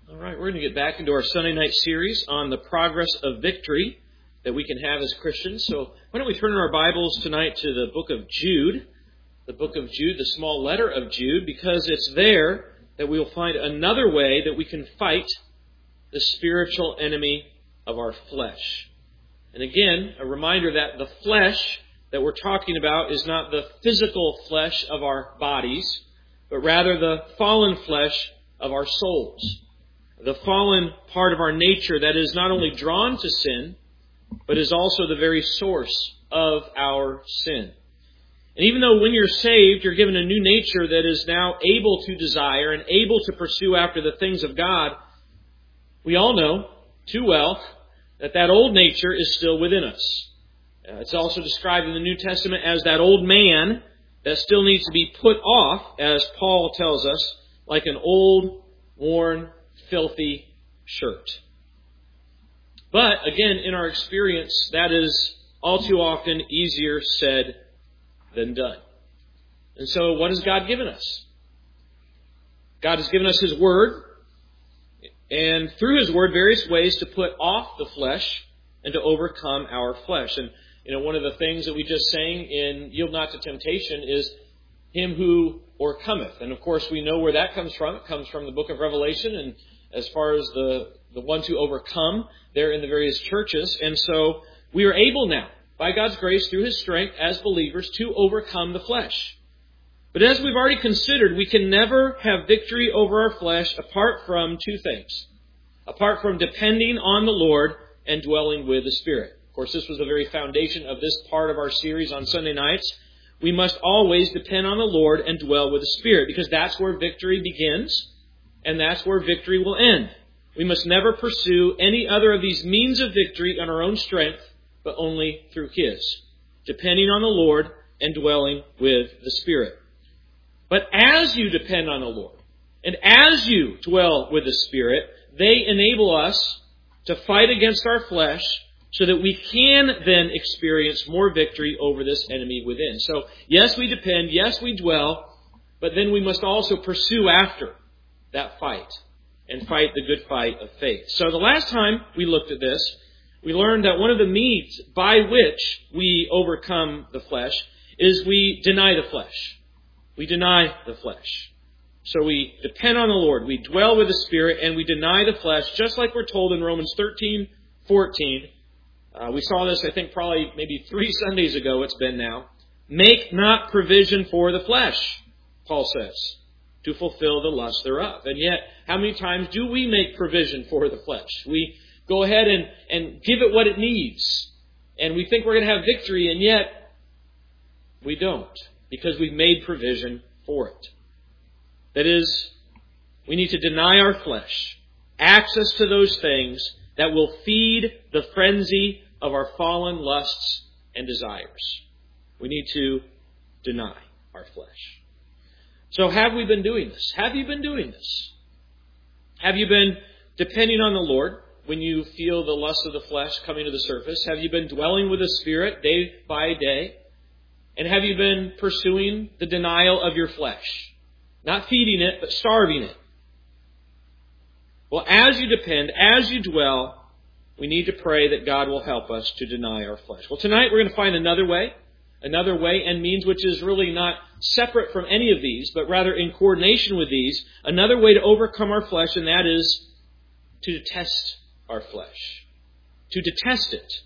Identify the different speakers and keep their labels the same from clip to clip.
Speaker 1: All right, we're going to get back into our Sunday night series on the progress of victory that we can have as Christians. So why don't we turn our Bibles tonight to the book of Jude, the small letter of Jude, because it's there that we will find another way that we can fight the spiritual enemy of our flesh. And again, a reminder that the flesh that we're talking about is not the physical flesh of our bodies, but rather the fallen flesh of our souls. The fallen part of our nature that is not only drawn to sin, but is also the very source of our sin. And even though when you're saved, you're given a new nature that is now able to desire and able to pursue after the things of God, we all know too well that old nature is still within us. It's also described in the New Testament as that old man that still needs to be put off, as Paul tells us, like an old, worn, filthy shirt. But again, in our experience, that is all too often easier said than done. And so what has God given us? God has given us His Word, and through His Word, various ways to put off the flesh and to overcome our flesh. And one of the things that we just sang in Yield Not to Temptation is Him who o'ercometh. And of course, we know where that comes from. It comes from the book of Revelation, and as far as the ones who overcome, they're in the various churches. And so we are able now, by God's grace, through His strength as believers, to overcome the flesh. But as we've already considered, we can never have victory over our flesh apart from two things. Apart from depending on the Lord and dwelling with the Spirit. Of course, this was the very foundation of this part of our series on Sunday nights. We must always depend on the Lord and dwell with the Spirit, because that's where victory begins, and that's where victory will end. We must never pursue any other of these means of victory on our own strength, but only through His, depending on the Lord and dwelling with the Spirit. But as you depend on the Lord, and as you dwell with the Spirit, they enable us to fight against our flesh so that we can then experience more victory over this enemy within. So, yes, we depend, yes, we dwell, but then we must also pursue after that fight and fight the good fight of faith. So the last time we looked at this, we learned that one of the means by which we overcome the flesh is we deny the flesh. We deny the flesh. So we depend on the Lord, we dwell with the Spirit, and we deny the flesh, just like we're told in Romans 13:14. We saw this, I think, probably maybe 3 Sundays ago it's been now. Make not provision for the flesh, Paul says, to fulfill the lust thereof. And yet, how many times do we make provision for the flesh? We go ahead and give it what it needs. And we think we're going to have victory, and yet we don't, because we've made provision for it. That is, we need to deny our flesh access to those things that will feed the frenzy of our fallen lusts and desires. We need to deny our flesh. So have we been doing this? Have you been doing this? Have you been depending on the Lord when you feel the lust of the flesh coming to the surface? Have you been dwelling with the Spirit day by day? And have you been pursuing the denial of your flesh? Not feeding it, but starving it. Well, as you depend, as you dwell, we need to pray that God will help us to deny our flesh. Well, tonight we're going to find another way and means which is really not separate from any of these, but rather in coordination with these, another way to overcome our flesh, and that is to detest our flesh. To detest it.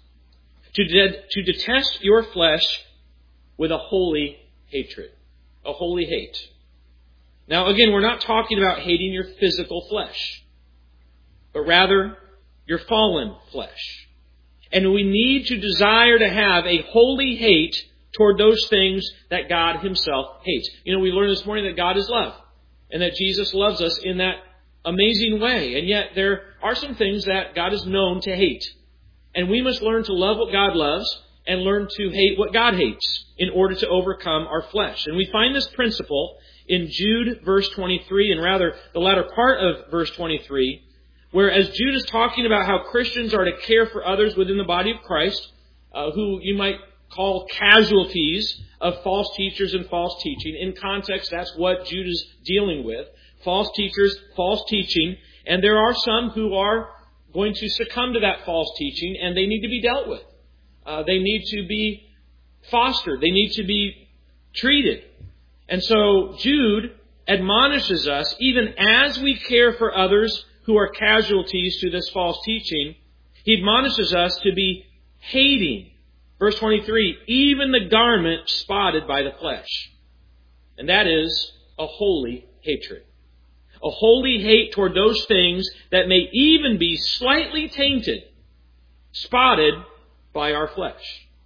Speaker 1: To detest your flesh with a holy hatred. A holy hate. Now, again, we're not talking about hating your physical flesh, but rather your fallen flesh. And we need to desire to have a holy hate toward those things that God Himself hates. We learned this morning that God is love, and that Jesus loves us in that amazing way. And yet there are some things that God is known to hate. And we must learn to love what God loves and learn to hate what God hates in order to overcome our flesh. And we find this principle in Jude verse 23, and rather the latter part of verse 23, where as Jude is talking about how Christians are to care for others within the body of Christ, who you might call casualties of false teachers and false teaching. In context, that's what Jude is dealing with. False teachers, false teaching. And there are some who are going to succumb to that false teaching, and they need to be dealt with. They need to be fostered. They need to be treated. And so Jude admonishes us, even as we care for others who are casualties to this false teaching, he admonishes us to be hating. Verse 23, even the garment spotted by the flesh. And that is a holy hatred. A holy hate toward those things that may even be slightly tainted, spotted by our flesh.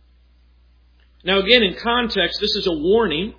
Speaker 1: Now again, in context, this is a warning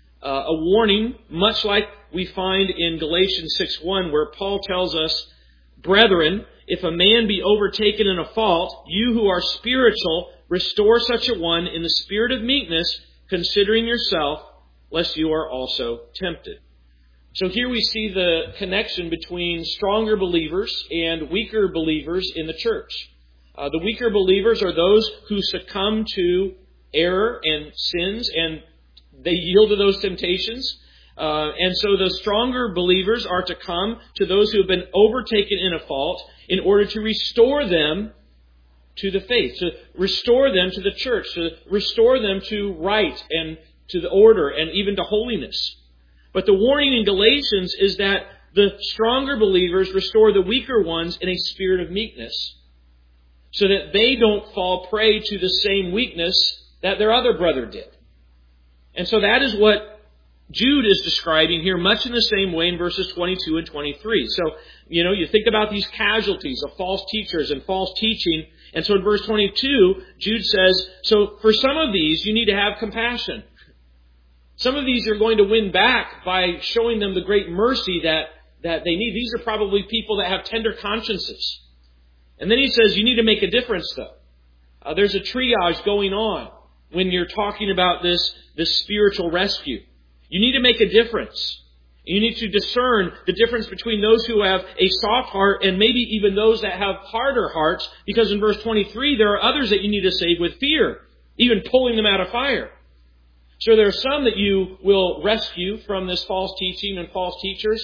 Speaker 1: much like we find in Galatians 6:1, where Paul tells us, brethren, if a man be overtaken in a fault, you who are spiritual, restore such a one in the spirit of meekness, considering yourself, lest you are also tempted. So here we see the connection between stronger believers and weaker believers in the church. The weaker believers are those who succumb to error and sins, and they yield to those temptations. And so the stronger believers are to come to those who have been overtaken in a fault in order to restore them to the faith, to restore them to the church, to restore them to right and to the order and even to holiness. But the warning in Galatians is that the stronger believers restore the weaker ones in a spirit of meekness, so that they don't fall prey to the same weakness that their other brother did. And so that is what Jude is describing here, much in the same way in verses 22 and 23. So, you think about these casualties of false teachers and false teaching. And so in verse 22, Jude says, so for some of these, you need to have compassion. Some of these you're going to win back by showing them the great mercy that they need. These are probably people that have tender consciences. And then he says you need to make a difference, though. There's a triage going on when you're talking about this spiritual rescue. You need to make a difference. You need to discern the difference between those who have a soft heart and maybe even those that have harder hearts, because in verse 23 there are others that you need to save with fear, even pulling them out of fire. So there are some that you will rescue from this false teaching and false teachers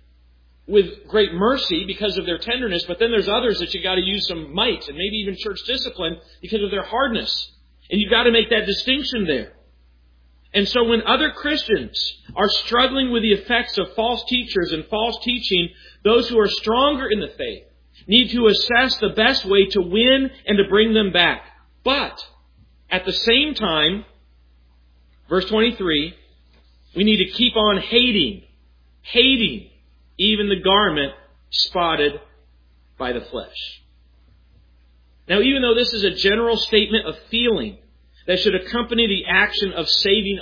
Speaker 1: with great mercy because of their tenderness, but then there's others that you've got to use some might and maybe even church discipline because of their hardness. And you've got to make that distinction there. And so when other Christians are struggling with the effects of false teachers and false teaching, those who are stronger in the faith need to assess the best way to win and to bring them back. But at the same time, verse 23, we need to keep on hating even the garment spotted by the flesh. Now, even though this is a general statement of feeling that should accompany the action of saving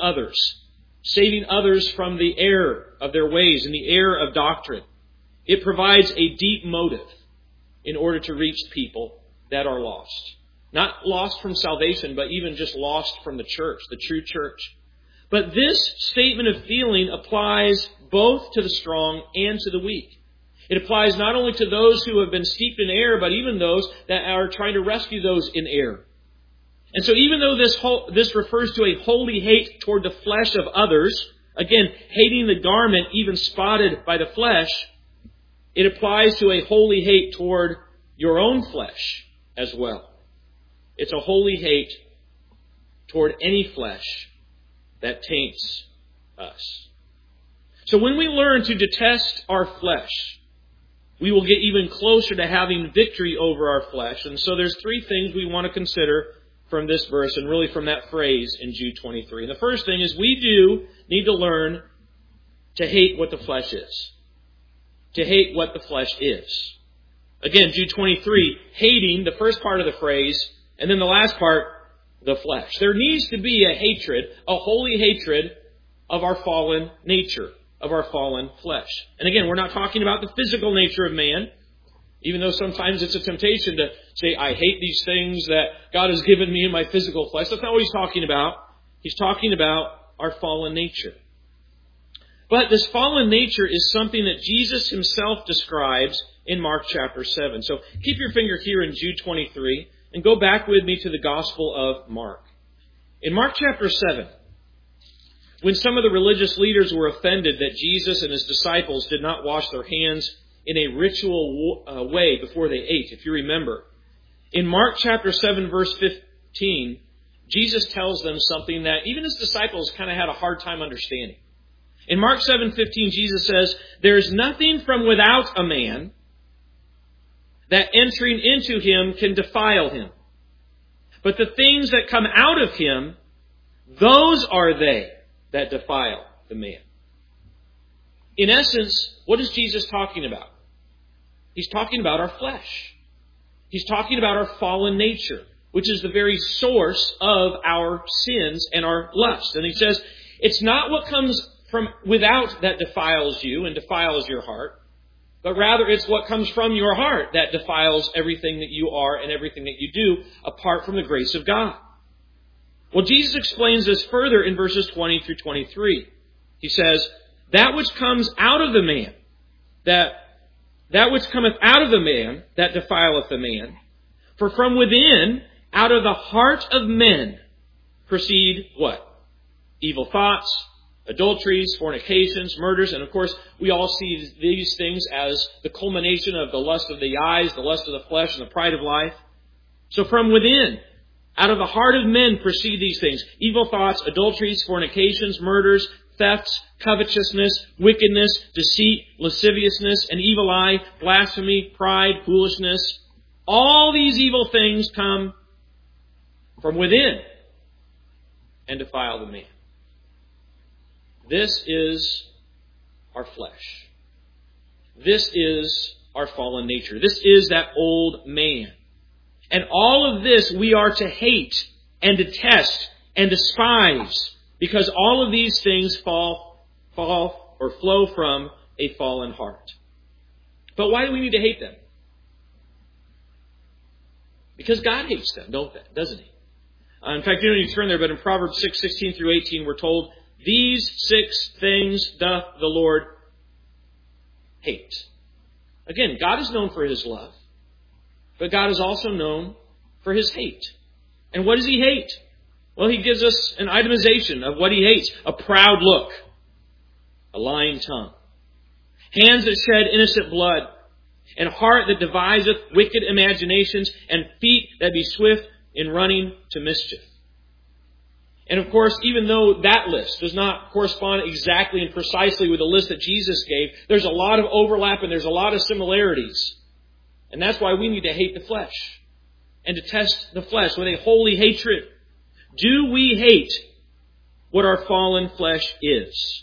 Speaker 1: others from the error of their ways and the error of doctrine, it provides a deep motive in order to reach people that are lost. Not lost from salvation, but even just lost from the church, the true church. But this statement of feeling applies both to the strong and to the weak. It applies not only to those who have been steeped in error, but even those that are trying to rescue those in error. And so even though this refers to a holy hate toward the flesh of others, again, hating the garment even spotted by the flesh, it applies to a holy hate toward your own flesh as well. It's a holy hate toward any flesh that taints us. So when we learn to detest our flesh, we will get even closer to having victory over our flesh. And so there's three things we want to consider from this verse and really from that phrase in Jude 23. And the first thing is we do need to learn to hate what the flesh is. To hate what the flesh is. Again, Jude 23, hating the first part of the phrase, and then the last part, the flesh. There needs to be a hatred, a holy hatred of our fallen nature, of our fallen flesh. And again, we're not talking about the physical nature of man, even though sometimes it's a temptation to say, I hate these things that God has given me in my physical flesh. That's not what he's talking about. He's talking about our fallen nature. But this fallen nature is something that Jesus himself describes in Mark chapter 7. So keep your finger here in Jude 23 and go back with me to the Gospel of Mark. In Mark chapter 7, when some of the religious leaders were offended that Jesus and his disciples did not wash their hands in a ritual way before they ate, if you remember. In Mark chapter 7, verse 15, Jesus tells them something that even his disciples kind of had a hard time understanding. In Mark 7:15, Jesus says, "There is nothing from without a man that entering into him can defile him. But the things that come out of him, those are they that defile the man." In essence, what is Jesus talking about? He's talking about our flesh. He's talking about our fallen nature, which is the very source of our sins and our lust. And he says, it's not what comes from without that defiles you and defiles your heart, but rather it's what comes from your heart that defiles everything that you are and everything that you do apart from the grace of God. Well, Jesus explains this further in verses 20 through 23. He says, that which comes out of the man, that which cometh out of the man, that defileth the man. For from within, out of the heart of men, proceed what? Evil thoughts, adulteries, fornications, murders, and of course, we all see these things as the culmination of the lust of the eyes, the lust of the flesh, and the pride of life. So from within, out of the heart of men proceed these things: evil thoughts, adulteries, fornications, murders, thefts, covetousness, wickedness, deceit, lasciviousness, an evil eye, blasphemy, pride, foolishness. All these evil things come from within and defile the man. This is our flesh. This is our fallen nature. This is that old man. And all of this we are to hate and detest and despise, because all of these things fall or flow from a fallen heart. But why do we need to hate them? Because God hates them, doesn't He? In fact, you don't need to turn there, but in Proverbs 6:16 through 18, we're told, "These 6 things doth the Lord hate." Again, God is known for His love, but God is also known for His hate. And what does He hate? Well, He gives us an itemization of what He hates: a proud look, a lying tongue, hands that shed innocent blood, and heart that deviseth wicked imaginations, and feet that be swift in running to mischief. And of course, even though that list does not correspond exactly and precisely with the list that Jesus gave, there's a lot of overlap and there's a lot of similarities. And that's why we need to hate the flesh and detest the flesh with a holy hatred. Do we hate what our fallen flesh is?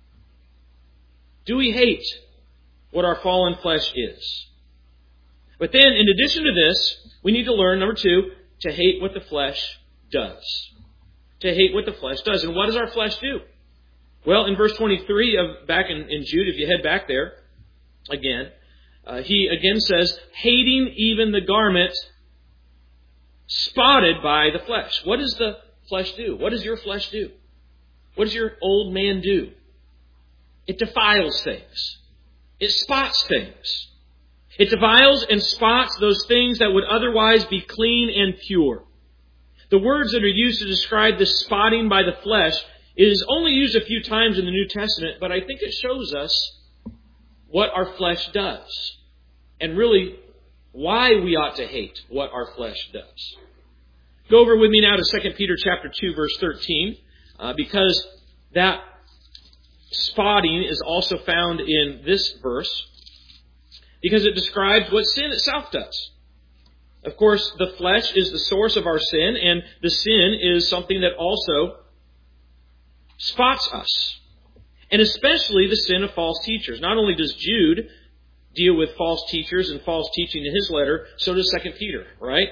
Speaker 1: Do we hate what our fallen flesh is? But then, in addition to this, we need to learn, number 2, to hate what the flesh does. To hate what the flesh does. And what does our flesh do? Well, in verse 23 of back in Jude, if you head back there again, he again says, hating even the garment spotted by the flesh. What does the flesh do? What does your flesh do? What does your old man do? It defiles things. It spots things. It defiles and spots those things that would otherwise be clean and pure. The words that are used to describe this spotting by the flesh is only used a few times in the New Testament, but I think it shows us what our flesh does, and really why we ought to hate what our flesh does. Go over with me now to 2 Peter chapter 2, verse 13, because that spotting is also found in this verse, because it describes what sin itself does. Of course, the flesh is the source of our sin, and the sin is something that also spots us. And especially the sin of false teachers. Not only does Jude deal with false teachers and false teaching in his letter, so does 2 Peter, right?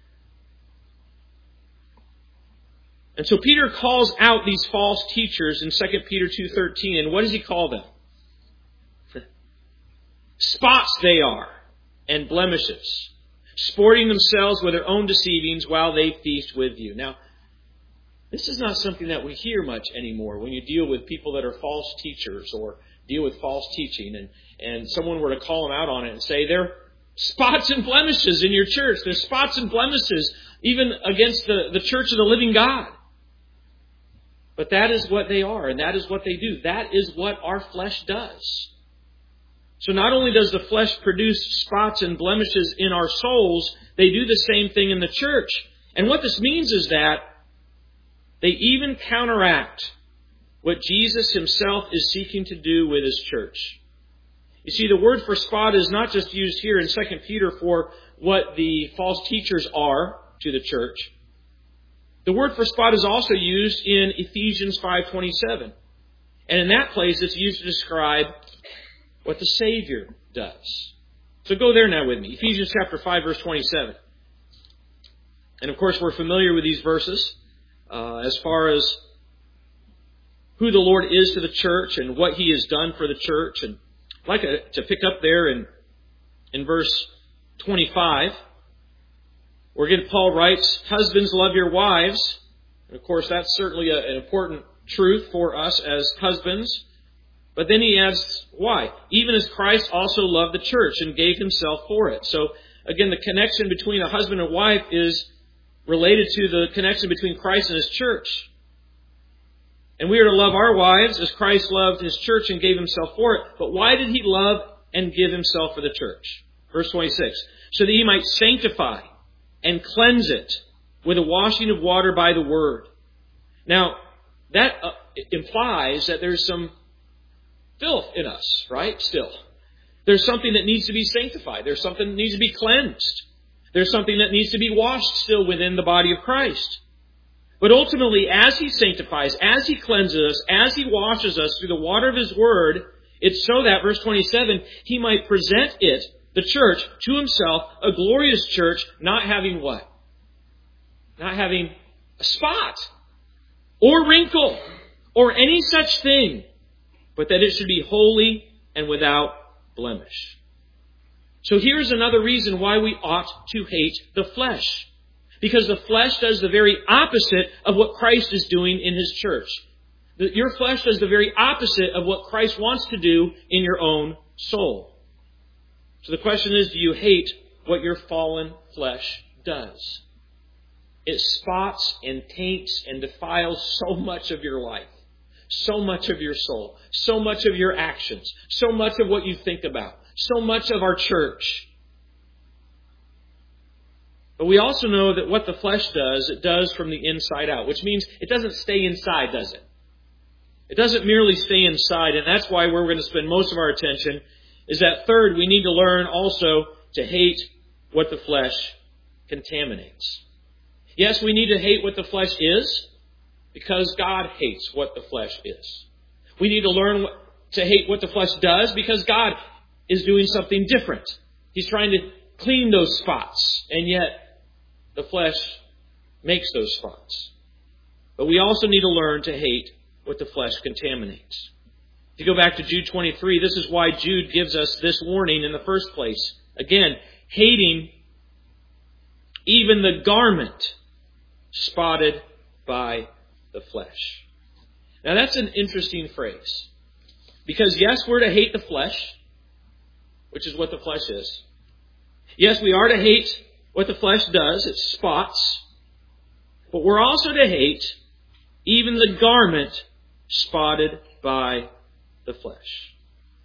Speaker 1: And so Peter calls out these false teachers in 2 Peter 2:13, and what does he call them? Spots they are, and blemishes, sporting themselves with their own deceivings while they feast with you. Now, this is not something that we hear much anymore when you deal with people that are false teachers or deal with false teaching, and someone were to call them out on it and say, there are spots and blemishes in your church. There's spots and blemishes even against the church of the living God. But that is what they are, and that is what they do. That is what our flesh does. So not only does the flesh produce spots and blemishes in our souls, they do the same thing in the church. And what this means is that they even counteract what Jesus himself is seeking to do with his church. You see, the word for spot is not just used here in 2 Peter for what the false teachers are to the church. The word for spot is also used in Ephesians 5:27. And in that place, it's used to describe what the Savior does. So go there now with me. Ephesians chapter 5, verse 27. And of course, we're familiar with these verses as far as who the Lord is to the church and what He has done for the church. And I'd like to pick up there in verse 25. Where again, Paul writes, "Husbands, love your wives." And of course, that's certainly an important truth for us as husbands. But then he adds, why? "Even as Christ also loved the church and gave himself for it." So again, the connection between a husband and wife is related to the connection between Christ and his church. And we are to love our wives as Christ loved his church and gave himself for it. But why did he love and give himself for the church? Verse 26. "So that he might sanctify and cleanse it with a washing of water by the word." Now, that implies that there's some filth in us, right? Still. There's something that needs to be sanctified. There's something that needs to be cleansed. There's something that needs to be washed still within the body of Christ. But ultimately, as He sanctifies, as He cleanses us, as He washes us through the water of His Word, it's so that, verse 27, He might present it, the church, to Himself, a glorious church, not having what? Not having a spot, or wrinkle, or any such thing, but that it should be holy and without blemish. So here's another reason why we ought to hate the flesh. Because the flesh does the very opposite of what Christ is doing in His church. Your flesh does the very opposite of what Christ wants to do in your own soul. So the question is, do you hate what your fallen flesh does? It spots and taints and defiles so much of your life, so much of your soul, so much of your actions, so much of what you think about, so much of our church. But we also know that what the flesh does, it does from the inside out, which means it doesn't stay inside, does it? It doesn't merely stay inside, and that's why we're going to spend most of our attention is that third, we need to learn also to hate what the flesh contaminates. Yes, we need to hate what the flesh is because God hates what the flesh is. We need to learn to hate what the flesh does because God is doing something different. He's trying to clean those spots, and yet the flesh makes those spots. But we also need to learn to hate what the flesh contaminates. If you go back to Jude 23, this is why Jude gives us this warning in the first place. Again, hating even the garment spotted by the flesh. Now that's an interesting phrase. Because yes, we're to hate the flesh, which is what the flesh is. Yes, we are to hate what the flesh does. It spots. But we're also to hate even the garment spotted by the flesh.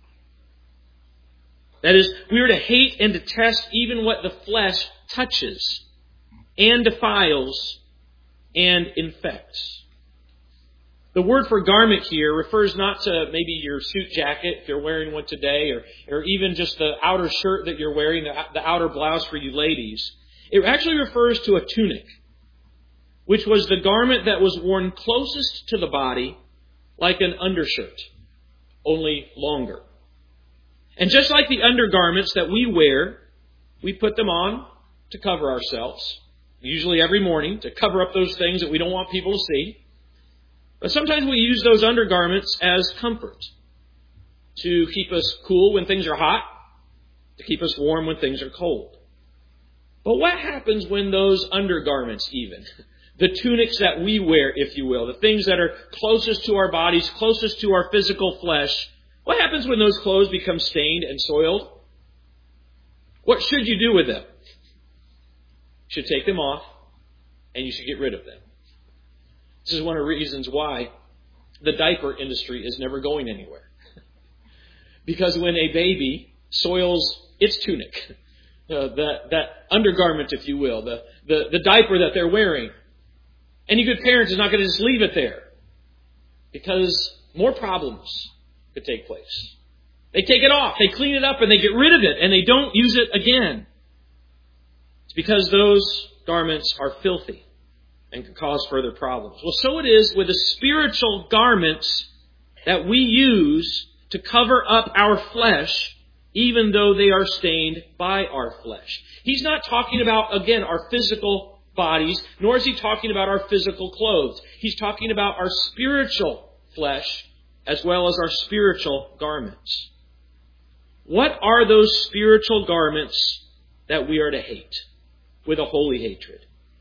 Speaker 1: That is, we are to hate and detest even what the flesh touches and defiles and infects. The word for garment here refers not to maybe your suit jacket, if you're wearing one today, or even just the outer shirt that you're wearing, the outer blouse for you ladies. It actually refers to a tunic, which was the garment that was worn closest to the body, like an undershirt, only longer. And just like the undergarments that we wear, we put them on to cover ourselves, usually every morning, to cover up those things that we don't want people to see. But sometimes we use those undergarments as comfort, to keep us cool when things are hot, to keep us warm when things are cold. But what happens when those undergarments even, the tunics that we wear, if you will, the things that are closest to our bodies, closest to our physical flesh, what happens when those clothes become stained and soiled? What should you do with them? You should take them off, and you should get rid of them. This is one of the reasons why the diaper industry is never going anywhere. Because when a baby soils its tunic, that undergarment, if you will, the diaper that they're wearing, any good parent is not going to just leave it there, because more problems could take place. They take it off, they clean it up, and they get rid of it, and they don't use it again. It's because those garments are filthy and can cause further problems. Well, so it is with the spiritual garments that we use to cover up our flesh, even though they are stained by our flesh. He's not talking about, again, our physical bodies, nor is he talking about our physical clothes. He's talking about our spiritual flesh as well as our spiritual garments. What are those spiritual garments that we are to hate with a holy hatred?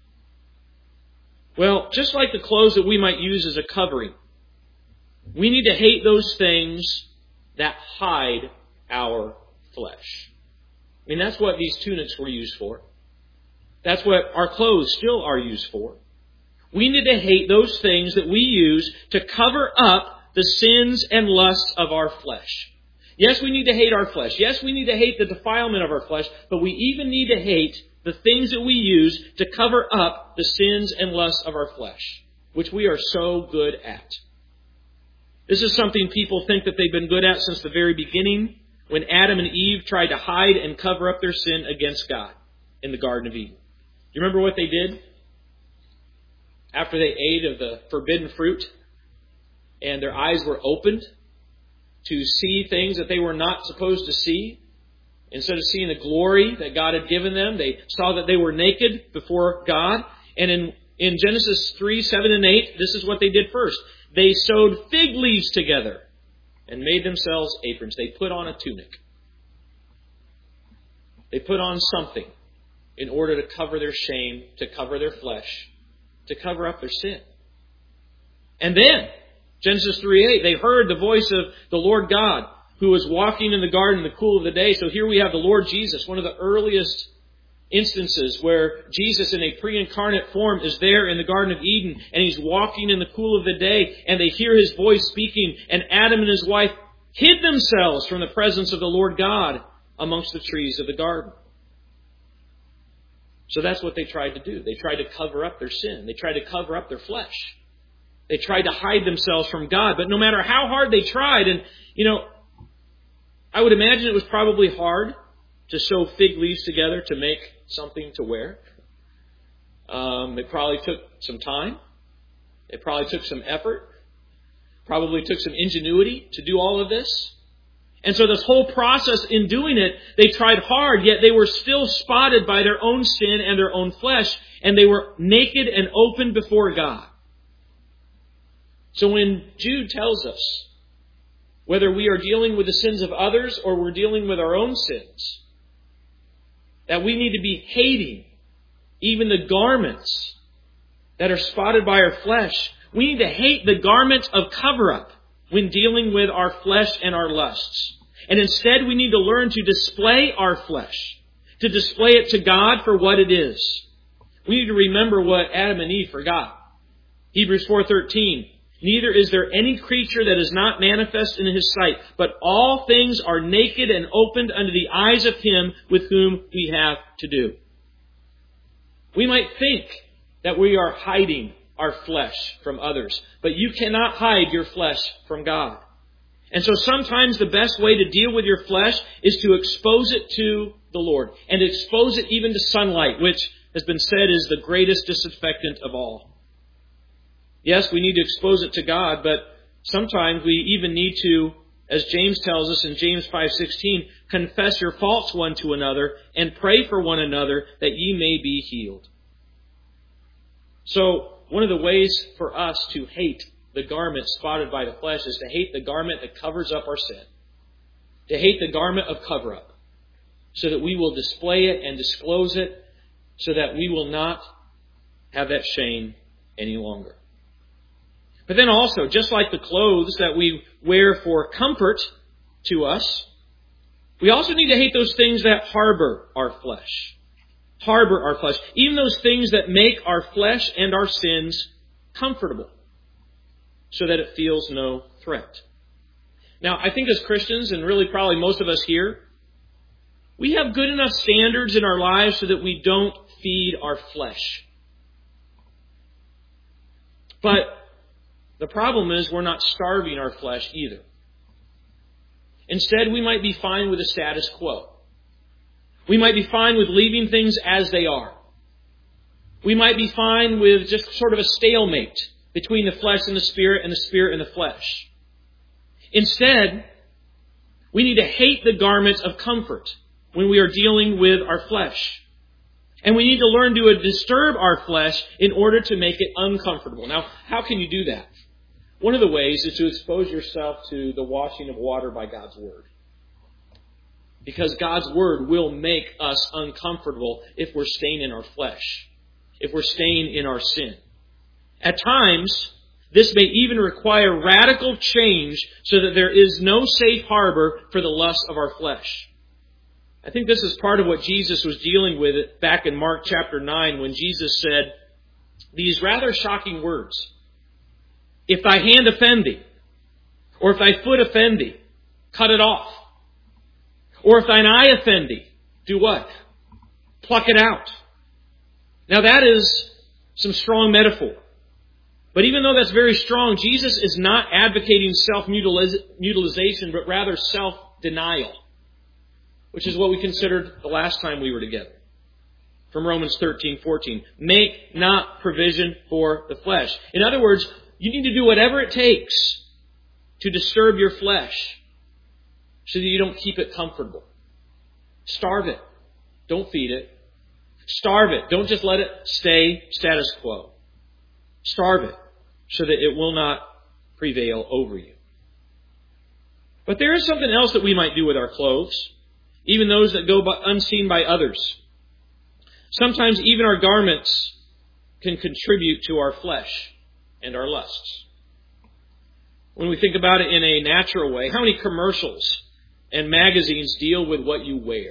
Speaker 1: Well, just like the clothes that we might use as a covering, we need to hate those things that hide our flesh. I mean, that's what these tunics were used for. That's what our clothes still are used for. We need to hate those things that we use to cover up the sins and lusts of our flesh. Yes, we need to hate our flesh. Yes, we need to hate the defilement of our flesh, but we even need to hate the things that we use to cover up the sins and lusts of our flesh, which we are so good at. This is something people think that they've been good at since the very beginning, when Adam and Eve tried to hide and cover up their sin against God in the Garden of Eden. Do you remember what they did? After they ate of the forbidden fruit, and their eyes were opened to see things that they were not supposed to see. Instead of seeing the glory that God had given them, they saw that they were naked before God. And in Genesis 3, 7, and 8, this is what they did first. They sewed fig leaves together and made themselves aprons. They put on a tunic. They put on something in order to cover their shame, to cover their flesh, to cover up their sin. And then, Genesis 3:8, they heard the voice of the Lord God who was walking in the garden in the cool of the day. So here we have the Lord Jesus, one of the earliest instances where Jesus in a pre-incarnate form is there in the Garden of Eden, and he's walking in the cool of the day, and they hear his voice speaking, and Adam and his wife hid themselves from the presence of the Lord God amongst the trees of the garden. So that's what they tried to do. They tried to cover up their sin. They tried to cover up their flesh. They tried to hide themselves from God. But no matter how hard they tried, and, I would imagine it was probably hard to sew fig leaves together to make something to wear. It probably took some time. It probably took some effort. Probably took some ingenuity to do all of this. And so this whole process in doing it, they tried hard, yet they were still spotted by their own sin and their own flesh, and they were naked and open before God. So when Jude tells us, whether we are dealing with the sins of others or we're dealing with our own sins, that we need to be hating even the garments that are spotted by our flesh. We need to hate the garment of cover-up when dealing with our flesh and our lusts. And instead we need to learn to display our flesh, to display it to God for what it is. We need to remember what Adam and Eve forgot. Hebrews 4:13. Neither is there any creature that is not manifest in his sight, but all things are naked and opened unto the eyes of him with whom we have to do. We might think that we are hiding our flesh from others, but you cannot hide your flesh from God. And so sometimes the best way to deal with your flesh is to expose it to the Lord, and expose it even to sunlight, which has been said is the greatest disinfectant of all. Yes, we need to expose it to God, but sometimes we even need to, as James tells us in James 5:16, confess your faults one to another and pray for one another that ye may be healed. So, one of the ways for us to hate the garment spotted by the flesh is to hate the garment that covers up our sin. To hate the garment of cover-up, so that we will display it and disclose it, so that we will not have that shame any longer. But then also, just like the clothes that we wear for comfort to us, we also need to hate those things that harbor our flesh. Harbor our flesh. Even those things that make our flesh and our sins comfortable, so that it feels no threat. Now, I think as Christians, and really probably most of us here, we have good enough standards in our lives so that we don't feed our flesh. But the problem is we're not starving our flesh either. Instead, we might be fine with the status quo. We might be fine with leaving things as they are. We might be fine with just sort of a stalemate between the flesh and the spirit and the flesh. Instead, we need to hate the garment of comfort when we are dealing with our flesh. And we need to learn to disturb our flesh in order to make it uncomfortable. Now, how can you do that? One of the ways is to expose yourself to the washing of water by God's Word. Because God's Word will make us uncomfortable if we're staying in our flesh, if we're staying in our sin. At times, this may even require radical change so that there is no safe harbor for the lust of our flesh. I think this is part of what Jesus was dealing with back in Mark chapter 9 when Jesus said these rather shocking words. If thy hand offend thee, or if thy foot offend thee, cut it off. Or if thine eye offend thee, do what? Pluck it out. Now that is some strong metaphor. But even though that's very strong, Jesus is not advocating self-mutilization, but rather self-denial, which is what we considered the last time we were together. From Romans 13:14. Make not provision for the flesh. In other words, you need to do whatever it takes to disturb your flesh so that you don't keep it comfortable. Starve it. Don't feed it. Starve it. Don't just let it stay status quo. Starve it so that it will not prevail over you. But there is something else that we might do with our clothes, even those that go unseen by others. Sometimes even our garments can contribute to our flesh and our lusts. When we think about it in a natural way, how many commercials and magazines deal with what you wear?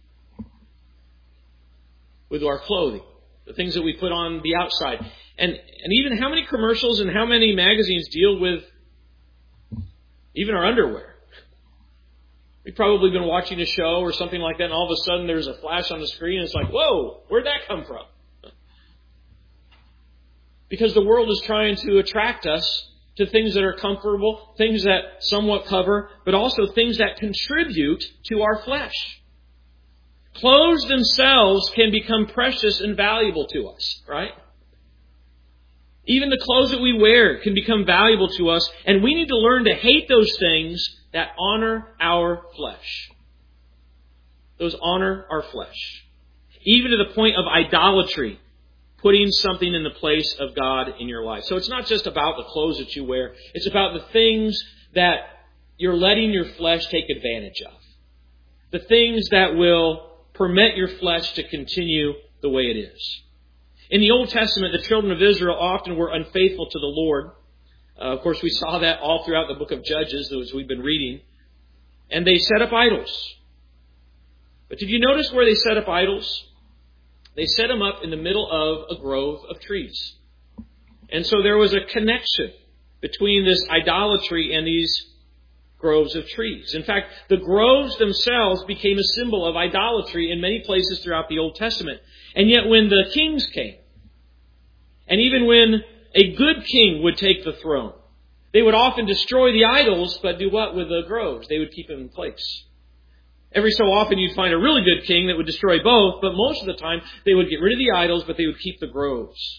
Speaker 1: With our clothing, the things that we put on the outside. And even how many commercials and how many magazines deal with even our underwear? We've probably been watching a show or something like that, and all of a sudden there's a flash on the screen, and it's like, whoa, where'd that come from? Because the world is trying to attract us to things that are comfortable, things that somewhat cover, but also things that contribute to our flesh. Clothes themselves can become precious and valuable to us, right? Even the clothes that we wear can become valuable to us, and we need to learn to hate those things that honor our flesh. Those honor our flesh. Even to the point of idolatry, putting something in the place of God in your life. So it's not just about the clothes that you wear. It's about the things that you're letting your flesh take advantage of. The things that will permit your flesh to continue the way it is. In the Old Testament, the children of Israel often were unfaithful to the Lord. Of course, we saw that all throughout the book of Judges, as we've been reading. And they set up idols. But did you notice where they set up idols? They set them up in the middle of a grove of trees. And so there was a connection between this idolatry and these groves of trees. In fact, the groves themselves became a symbol of idolatry in many places throughout the Old Testament. And yet when the kings came, and even when a good king would take the throne, they would often destroy the idols, but do what with the groves? They would keep them in place. Every so often you'd find a really good king that would destroy both, but most of the time they would get rid of the idols, but they would keep the groves.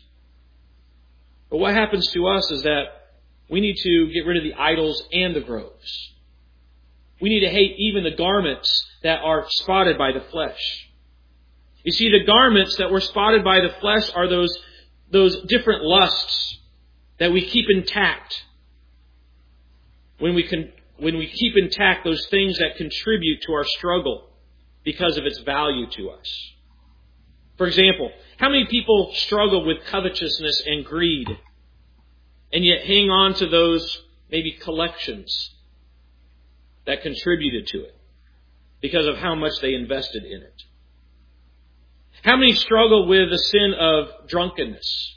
Speaker 1: But what happens to us is that we need to get rid of the idols and the groves. We need to hate even the garments that are spotted by the flesh. You see, the garments that were spotted by the flesh are those different lusts that we keep intact. When we keep intact those things that contribute to our struggle because of its value to us. For example, how many people struggle with covetousness and greed and yet hang on to those maybe collections that contributed to it because of how much they invested in it? How many struggle with the sin of drunkenness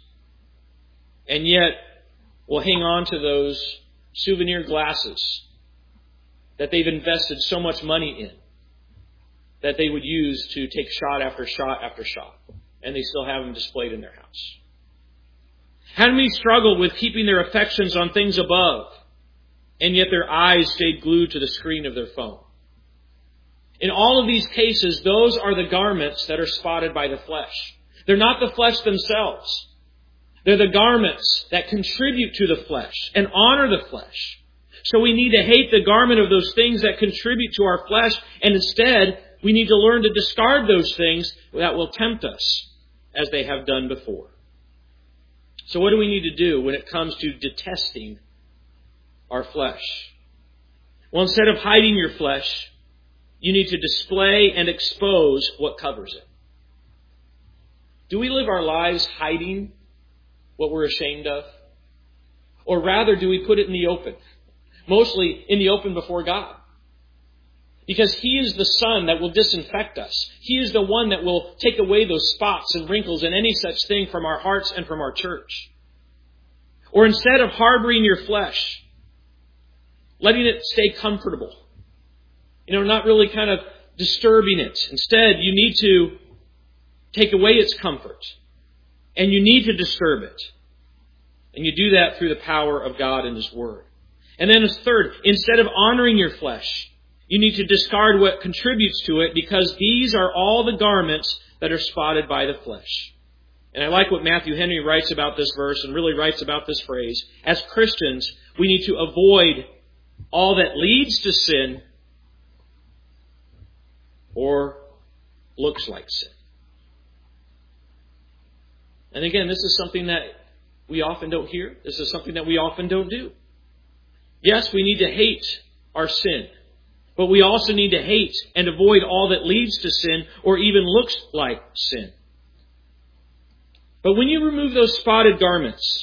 Speaker 1: and yet will hang on to those souvenir glasses that they've invested so much money in that they would use to take shot after shot after shot, and they still have them displayed in their house? How many struggle with keeping their affections on things above, and yet their eyes stayed glued to the screen of their phone? In all of these cases, those are the garments that are spotted by the flesh. They're not the flesh themselves. They're the garments that contribute to the flesh and honor the flesh. So we need to hate the garment of those things that contribute to our flesh, and instead we need to learn to discard those things that will tempt us as they have done before. So what do we need to do when it comes to detesting our flesh? Well, instead of hiding your flesh, you need to display and expose what covers it. Do we live our lives hiding what we're ashamed of? Or rather, do we put it in the open? Mostly in the open before God. Because He is the sun that will disinfect us. He is the one that will take away those spots and wrinkles and any such thing from our hearts and from our church. Or instead of harboring your flesh, letting it stay comfortable, not really kind of disturbing it. Instead, you need to take away its comfort. And you need to disturb it. And you do that through the power of God and His Word. And then as third, instead of honoring your flesh, you need to discard what contributes to it, because these are all the garments that are spotted by the flesh. And I like what Matthew Henry writes about this verse, and really writes about this phrase. As Christians, we need to avoid all that leads to sin or looks like sin. And again, this is something that we often don't hear. This is something that we often don't do. Yes, we need to hate our sin. But we also need to hate and avoid all that leads to sin or even looks like sin. But when you remove those spotted garments,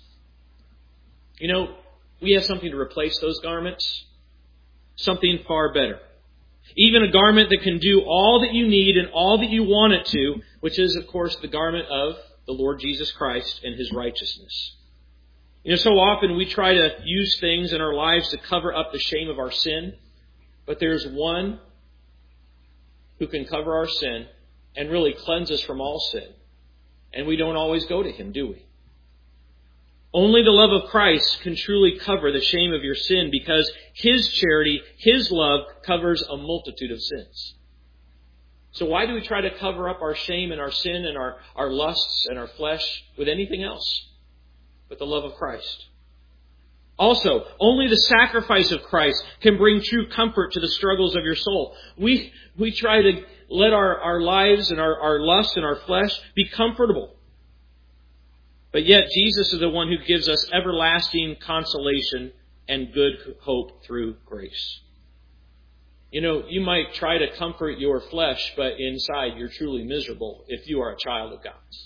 Speaker 1: we have something to replace those garments. Something far better. Even a garment that can do all that you need and all that you want it to, which is, of course, the garment of the Lord Jesus Christ and His righteousness. So often we try to use things in our lives to cover up the shame of our sin. But there's one who can cover our sin and really cleanse us from all sin. And we don't always go to Him, do we? Only the love of Christ can truly cover the shame of your sin, because His charity, His love, covers a multitude of sins. So why do we try to cover up our shame and our sin and our lusts and our flesh with anything else but the love of Christ? Also, only the sacrifice of Christ can bring true comfort to the struggles of your soul. We try to let our lives and our lust and our flesh be comfortable. But yet Jesus is the one who gives us everlasting consolation and good hope through grace. You might try to comfort your flesh, but inside you're truly miserable if you are a child of God's.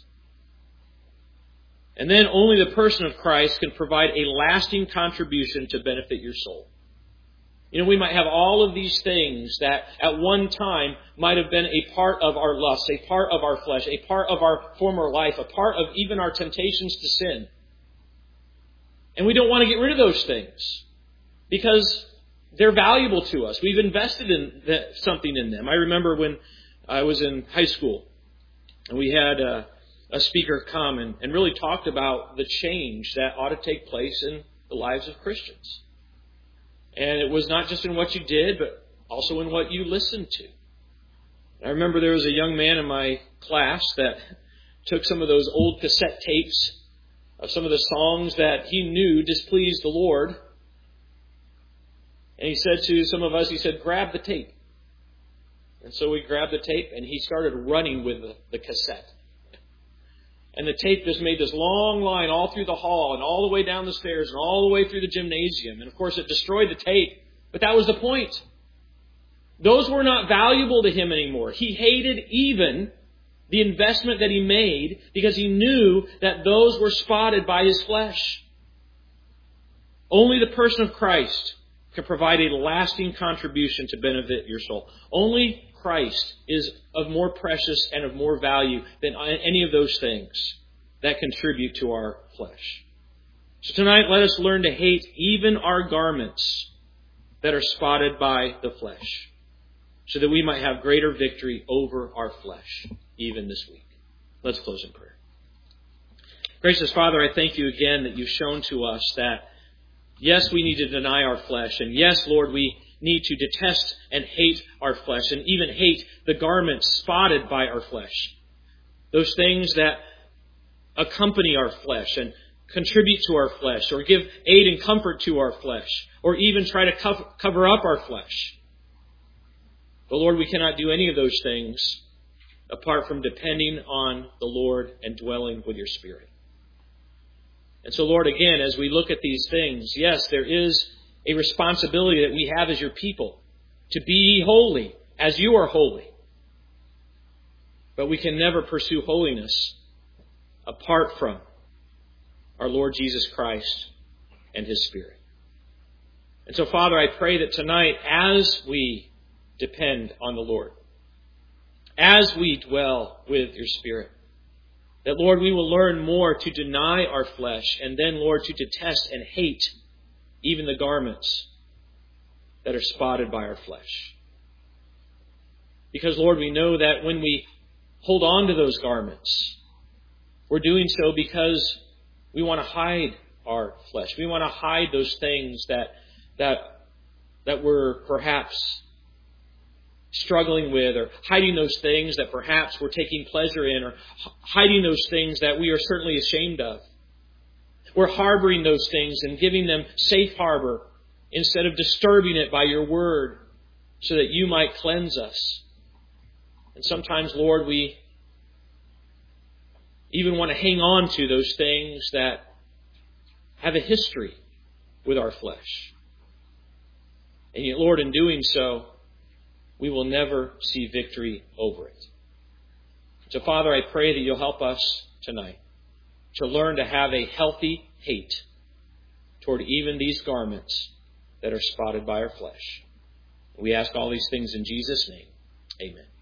Speaker 1: And then only the person of Christ can provide a lasting contribution to benefit your soul. We might have all of these things that at one time might have been a part of our lust, a part of our flesh, a part of our former life, a part of even our temptations to sin. And we don't want to get rid of those things because they're valuable to us. We've invested in something in them. I remember when I was in high school and we had a speaker come and really talked about the change that ought to take place in the lives of Christians. And it was not just in what you did, but also in what you listened to. I remember there was a young man in my class that took some of those old cassette tapes of some of the songs that he knew displeased the Lord. And he said to some of us, he said, grab the tape. And so we grabbed the tape and he started running with the cassette. And the tape just made this long line all through the hall and all the way down the stairs and all the way through the gymnasium. And of course it destroyed the tape, but that was the point. Those were not valuable to him anymore. He hated even the investment that he made because he knew that those were spotted by his flesh. Only the person of Christ can provide a lasting contribution to benefit your soul. Only Christ is of more precious and of more value than any of those things that contribute to our flesh. So tonight, let us learn to hate even our garments that are spotted by the flesh, so that we might have greater victory over our flesh, even this week. Let's close in prayer. Gracious Father, I thank you again that you've shown to us that, yes, we need to deny our flesh. And yes, Lord, we need to detest and hate our flesh, and even hate the garments spotted by our flesh. Those things that accompany our flesh and contribute to our flesh, or give aid and comfort to our flesh, or even try to cover up our flesh. But Lord, we cannot do any of those things apart from depending on the Lord and dwelling with your Spirit. And so, Lord, again, as we look at these things, yes, there is a responsibility that we have as your people to be holy as you are holy. But we can never pursue holiness apart from our Lord Jesus Christ and His Spirit. And so, Father, I pray that tonight, as we depend on the Lord, as we dwell with your Spirit, that, Lord, we will learn more to deny our flesh, and then, Lord, to detest and hate even the garments that are spotted by our flesh. Because, Lord, we know that when we hold on to those garments, we're doing so because we want to hide our flesh. We want to hide those things that we're perhaps struggling with, or hiding those things that perhaps we're taking pleasure in, or hiding those things that we are certainly ashamed of. We're harboring those things and giving them safe harbor instead of disturbing it by your word so that you might cleanse us. And sometimes, Lord, we even want to hang on to those things that have a history with our flesh. And yet, Lord, in doing so, we will never see victory over it. So, Father, I pray that you'll help us tonight to learn to have a healthy hate toward even these garments that are spotted by our flesh. We ask all these things in Jesus' name. Amen.